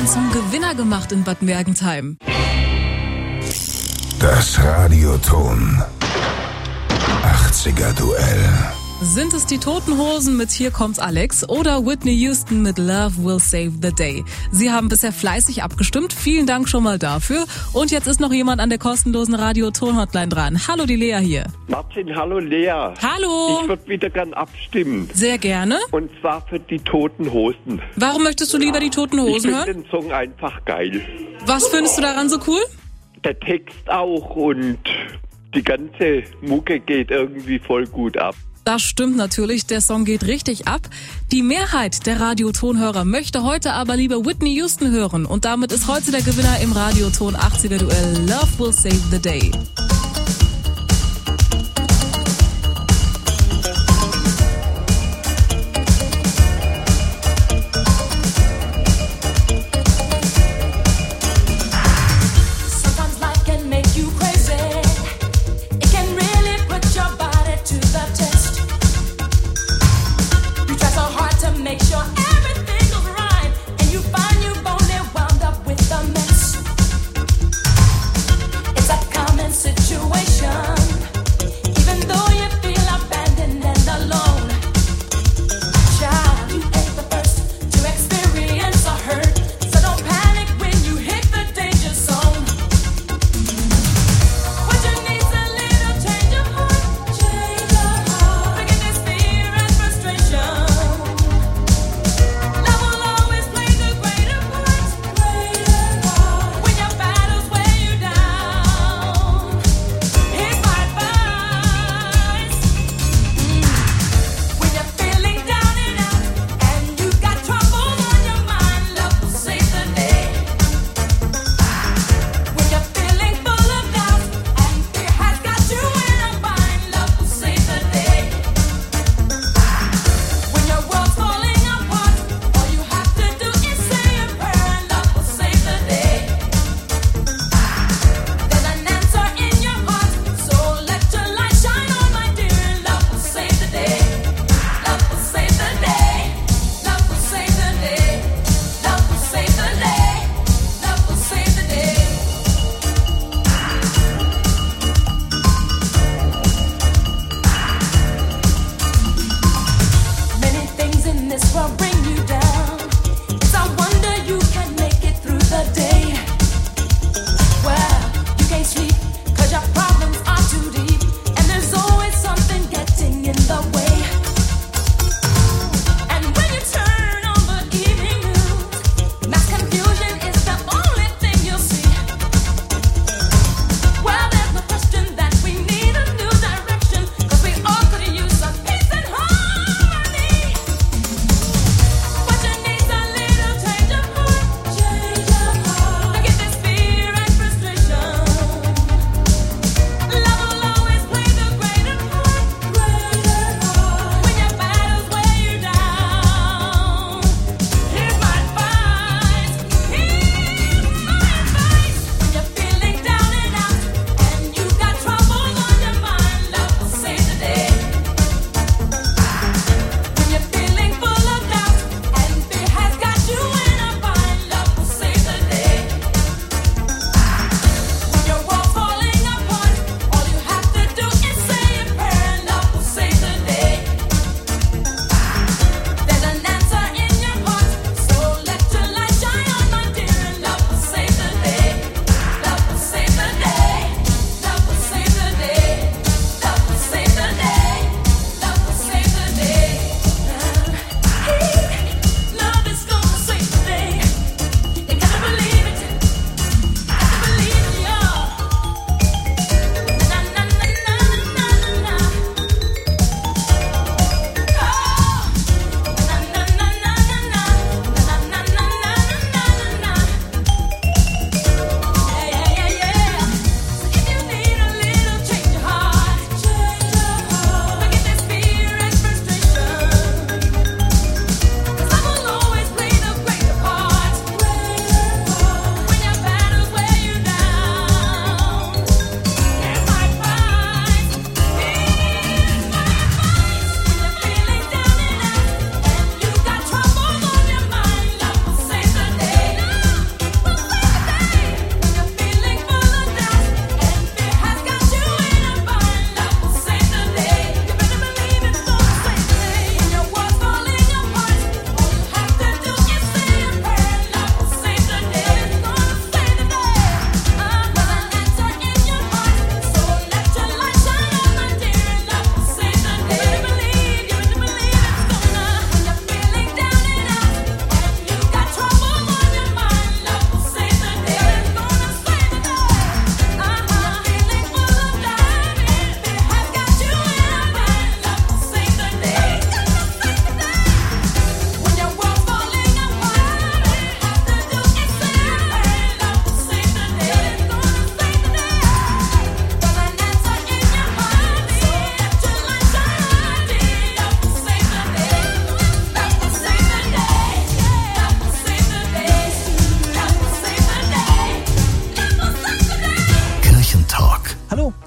jemand zum Gewinner gemacht in Bad Mergentheim. Das Radioton 80er Duell. Sind es die Toten Hosen mit Hier kommt Alex oder Whitney Houston mit Love Will Save the Day? Sie haben bisher fleißig abgestimmt. Vielen Dank schon mal dafür. Und jetzt ist noch jemand an der kostenlosen Radio-Ton-Hotline dran. Hallo, die Lea hier. Martin, hallo Lea. Hallo. Ich würde wieder gern abstimmen. Sehr gerne. Und zwar für die Toten Hosen. Warum möchtest du lieber die Toten Hosen hören? Ich finde den Song einfach geil. Was findest du daran so cool? Der Text auch und die ganze Mucke geht irgendwie voll gut ab. Das stimmt natürlich, der Song geht richtig ab. Die Mehrheit der Radiotonhörer möchte heute aber lieber Whitney Houston hören. Und damit ist heute der Gewinner im Radioton 80er Duell Love Will Save the Day. Make sure everything goes right, and you find you've only wound up with a mess. It's a common situation.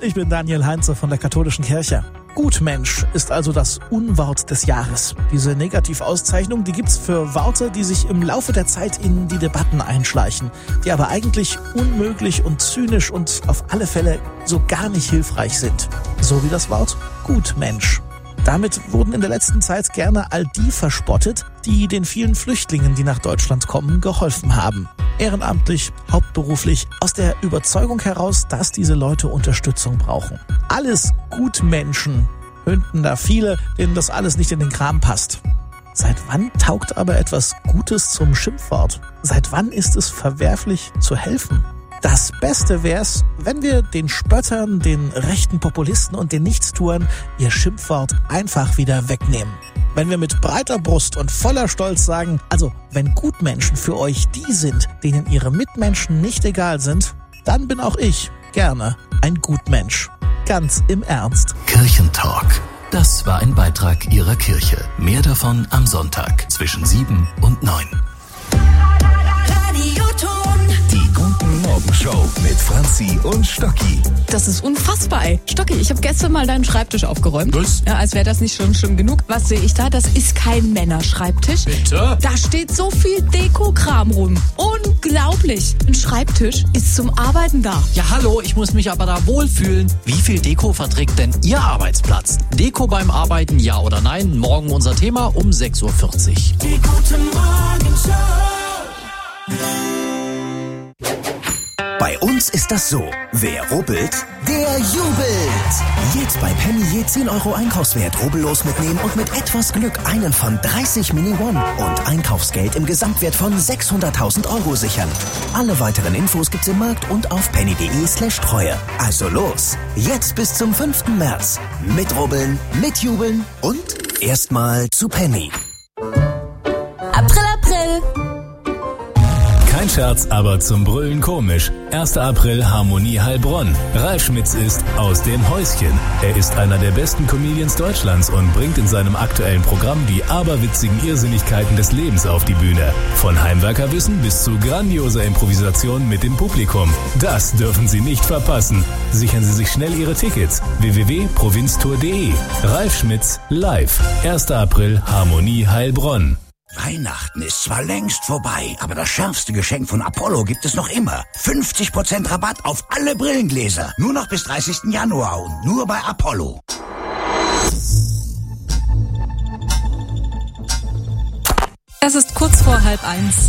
Ich bin Daniel Heinze von der Katholischen Kirche. Gutmensch ist also das Unwort des Jahres. Diese Negativauszeichnung, die gibt's für Worte, die sich im Laufe der Zeit in die Debatten einschleichen, die aber eigentlich unmöglich und zynisch und auf alle Fälle so gar nicht hilfreich sind. So wie das Wort Gutmensch. Damit wurden in der letzten Zeit gerne all die verspottet, die den vielen Flüchtlingen, die nach Deutschland kommen, geholfen haben. Ehrenamtlich, hauptberuflich, aus der Überzeugung heraus, dass diese Leute Unterstützung brauchen. Alles Gutmenschen, höhnten da viele, denen das alles nicht in den Kram passt. Seit wann taugt aber etwas Gutes zum Schimpfwort? Seit wann ist es verwerflich zu helfen? Das Beste wär's, wenn wir den Spöttern, den rechten Populisten und den Nichtstuern ihr Schimpfwort einfach wieder wegnehmen. Wenn wir mit breiter Brust und voller Stolz sagen, also wenn Gutmenschen für euch die sind, denen ihre Mitmenschen nicht egal sind, dann bin auch ich gerne ein Gutmensch. Ganz im Ernst. Kirchentalk. Das war ein Beitrag Ihrer Kirche. Mehr davon am Sonntag zwischen 7 und 9. Radioton. Die Guten Morgen Show mit Franzi und Stocki. Das ist unfassbar, ey. Stocki, ich habe gestern mal deinen Schreibtisch aufgeräumt. Was? Ja, als wäre das nicht schon schlimm genug. Was sehe ich da? Das ist kein Männerschreibtisch. Bitte? Da steht so viel Dekokram rum. Unglaublich. Ein Schreibtisch ist zum Arbeiten da. Ja, hallo, ich muss mich aber da wohlfühlen. Wie viel Deko verträgt denn Ihr Arbeitsplatz? Deko beim Arbeiten, ja oder nein? Morgen unser Thema um 6.40 Uhr. Die Guten Morgen Show. Bei uns ist das so. Wer rubbelt, der jubelt. Jetzt bei Penny je 10 Euro Einkaufswert rubbellos mitnehmen und mit etwas Glück einen von 30 Mini One und Einkaufsgeld im Gesamtwert von 600.000 Euro sichern. Alle weiteren Infos gibt's im Markt und auf penny.de/Treue. Also los, jetzt bis zum 5. März. Mitrubbeln, mitjubeln und erstmal zu Penny. April, April. Kein Scherz, aber zum Brüllen komisch. 1. April Harmonie Heilbronn. Ralf Schmitz ist aus dem Häuschen. Er ist einer der besten Comedians Deutschlands und bringt in seinem aktuellen Programm die aberwitzigen Irrsinnigkeiten des Lebens auf die Bühne. Von Heimwerkerwissen bis zu grandioser Improvisation mit dem Publikum. Das dürfen Sie nicht verpassen. Sichern Sie sich schnell Ihre Tickets. www.provinztour.de. Ralf Schmitz live. 1. April Harmonie Heilbronn. Weihnachten ist zwar längst vorbei, aber das schärfste Geschenk von Apollo gibt es noch immer. 50% Rabatt auf alle Brillengläser. Nur noch bis 30. Januar und nur bei Apollo. Es ist kurz vor 12:30.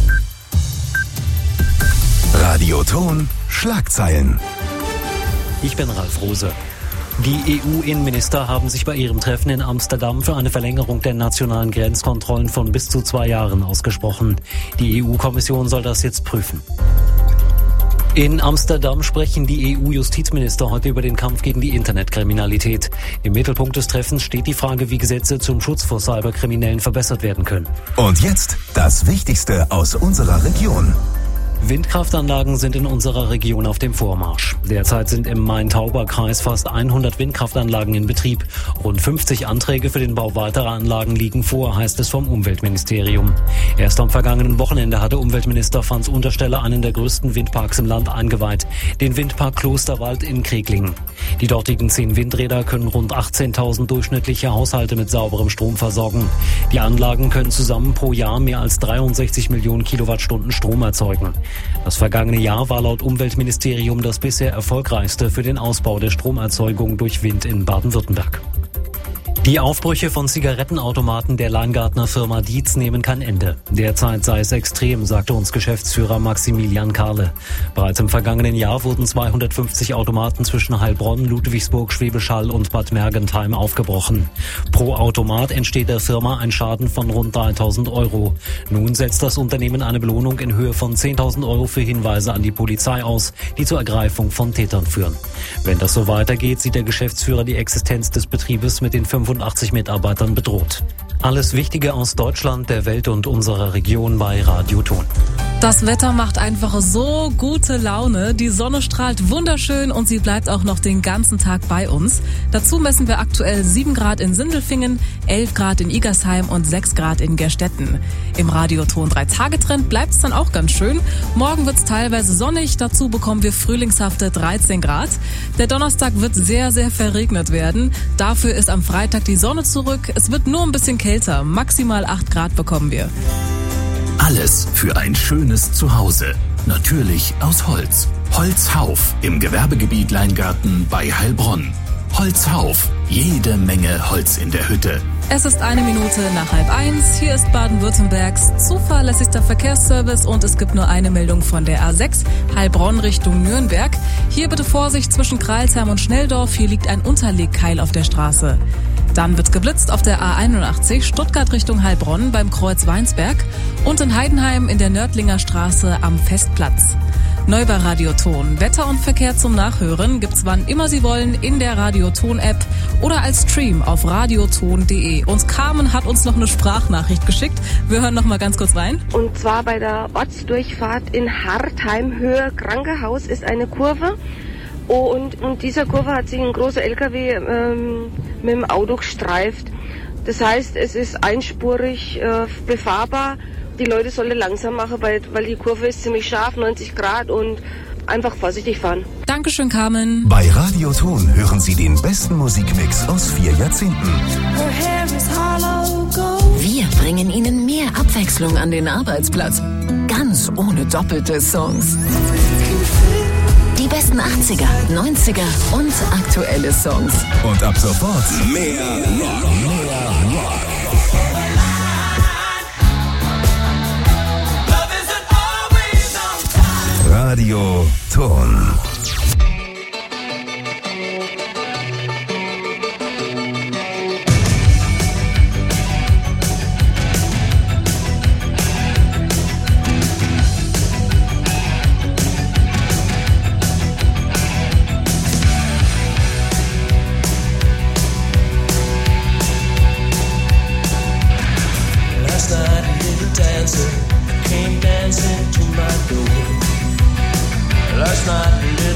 Radioton Schlagzeilen. Ich bin Ralf Rose. Die EU-Innenminister haben sich bei ihrem Treffen in Amsterdam für eine Verlängerung der nationalen Grenzkontrollen von bis zu 2 Jahren ausgesprochen. Die EU-Kommission soll das jetzt prüfen. In Amsterdam sprechen die EU-Justizminister heute über den Kampf gegen die Internetkriminalität. Im Mittelpunkt des Treffens steht die Frage, wie Gesetze zum Schutz vor Cyberkriminellen verbessert werden können. Und jetzt das Wichtigste aus unserer Region. Windkraftanlagen sind in unserer Region auf dem Vormarsch. Derzeit sind im Main-Tauber-Kreis fast 100 Windkraftanlagen in Betrieb. Rund 50 Anträge für den Bau weiterer Anlagen liegen vor, heißt es vom Umweltministerium. Erst am vergangenen Wochenende hatte Umweltminister Franz Untersteller einen der größten Windparks im Land eingeweiht, den Windpark Klosterwald in Kreglingen. Die dortigen 10 Windräder können rund 18.000 durchschnittliche Haushalte mit sauberem Strom versorgen. Die Anlagen können zusammen pro Jahr mehr als 63 Millionen Kilowattstunden Strom erzeugen. Das vergangene Jahr war laut Umweltministerium das bisher erfolgreichste für den Ausbau der Stromerzeugung durch Wind in Baden-Württemberg. Die Aufbrüche von Zigarettenautomaten der Leingartner Firma Dietz nehmen kein Ende. Derzeit sei es extrem, sagte uns Geschäftsführer Maximilian Karle. Bereits im vergangenen Jahr wurden 250 Automaten zwischen Heilbronn, Ludwigsburg, Schwäbisch Hall und Bad Mergentheim aufgebrochen. Pro Automat entsteht der Firma ein Schaden von rund 3.000 Euro. Nun setzt das Unternehmen eine Belohnung in Höhe von 10.000 Euro für Hinweise an die Polizei aus, die zur Ergreifung von Tätern führen. Wenn das so weitergeht, sieht der Geschäftsführer die Existenz des Betriebes mit den 85 Mitarbeitern bedroht. Alles Wichtige aus Deutschland, der Welt und unserer Region bei Radioton. Das Wetter macht einfach so gute Laune. Die Sonne strahlt wunderschön und sie bleibt auch noch den ganzen Tag bei uns. Dazu messen wir aktuell 7 Grad in Sindelfingen, 11 Grad in Igersheim und 6 Grad in Gerstetten. Im Radioton 3-Tage-Trend bleibt es dann auch ganz schön. Morgen wird es teilweise sonnig, dazu bekommen wir frühlingshafte 13 Grad. Der Donnerstag wird sehr, sehr verregnet werden. Dafür ist am Freitag die Sonne zurück. Es wird nur ein bisschen kälter, maximal 8 Grad bekommen wir. Alles für ein schönes Zuhause. Natürlich aus Holz. Holzhauf im Gewerbegebiet Leingarten bei Heilbronn. Holzhauf. Jede Menge Holz in der Hütte. Es ist 1 Minute nach 12:30. Hier ist Baden-Württembergs zuverlässigster Verkehrsservice und es gibt nur eine Meldung von der A6 Heilbronn Richtung Nürnberg. Hier bitte Vorsicht zwischen Kreilsheim und Schnelldorf. Hier liegt ein Unterlegkeil auf der Straße. Dann wird geblitzt auf der A81 Stuttgart Richtung Heilbronn beim Kreuz Weinsberg und in Heidenheim in der Nördlinger Straße am Festplatz. Neu bei Radioton. Wetter und Verkehr zum Nachhören gibt's wann immer Sie wollen in der Radioton-App oder als Stream auf radioton.de. Und Carmen hat uns noch eine Sprachnachricht geschickt. Wir hören noch mal ganz kurz rein. Und zwar bei der Ortsdurchfahrt in Hartheim, Höhe Krankenhaus, ist eine Kurve. Oh, und dieser Kurve hat sich ein großer LKW mit dem Auto gestreift. Das heißt, es ist einspurig befahrbar. Die Leute sollen langsam machen, weil die Kurve ist ziemlich scharf, 90 Grad und einfach vorsichtig fahren. Dankeschön, Carmen. Bei Radioton hören Sie den besten Musikmix aus 4 Jahrzehnten. Wir bringen Ihnen mehr Abwechslung an den Arbeitsplatz. Ganz ohne doppelte Songs. Die besten 80er, 90er und aktuelle Songs. Und ab sofort mehr Rock. Radioton. Last night a little dancer came dancing to my door. Last night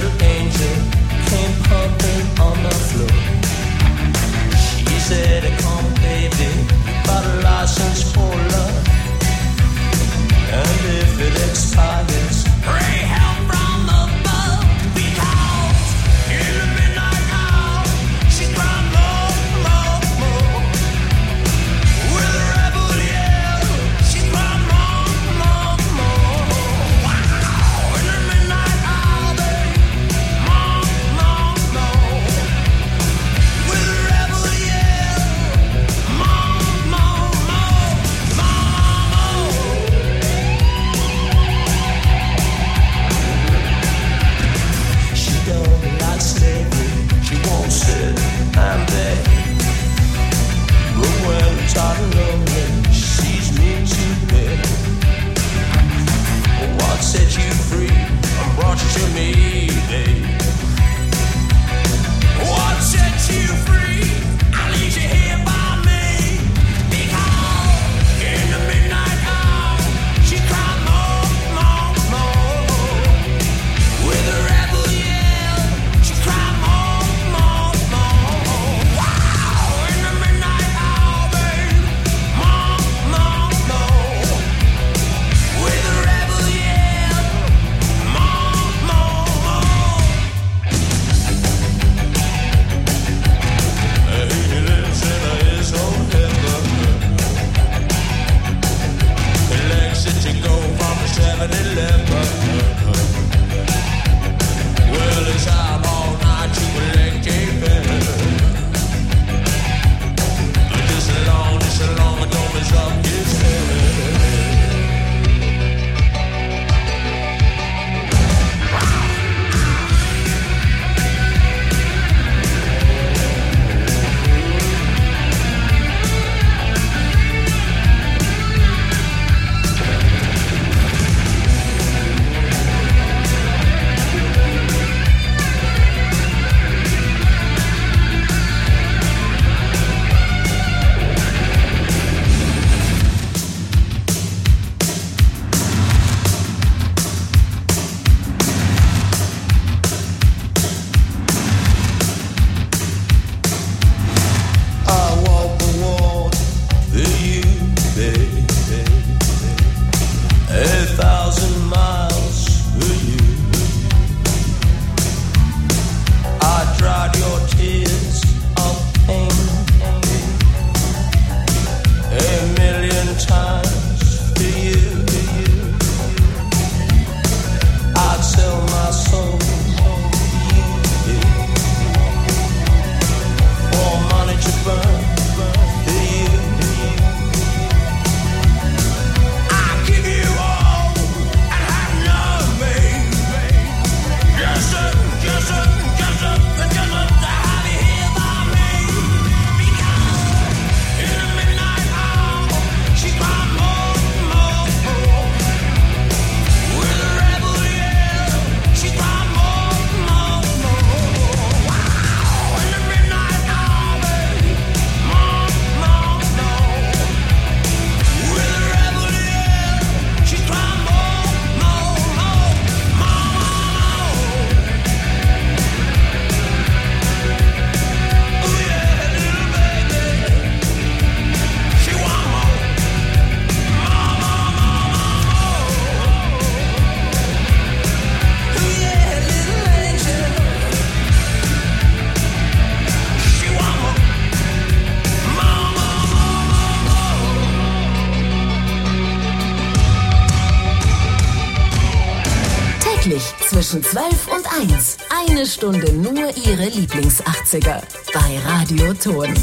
zwischen 12 und 1. Eine Stunde nur Ihre Lieblings-80er. Bei Radio Ton.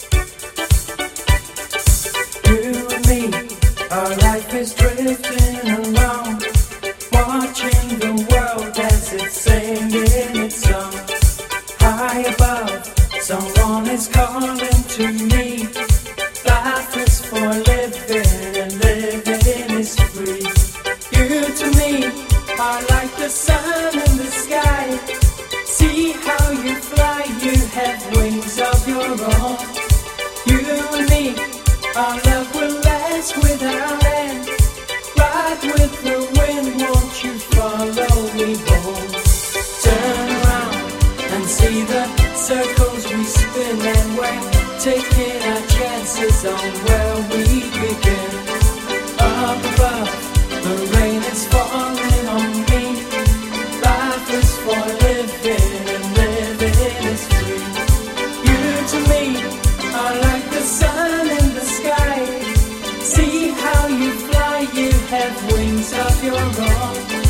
You and me, our life is drifting along, watching the world as it's singing its song. High above, someone is calling to me. Life is for living and living is free. You to me are like the sun in the sky. See how you fly, you have wings of your own. You and me, our love will last without end. Ride with the wind, won't you follow me home? Turn around and see the circles we spin, and we're taking our chances on where we begin. Up above, the rain is falling on me. Life is for living and living is free. You to me are like the sun in the sky. See how you fly, you have wings of your own.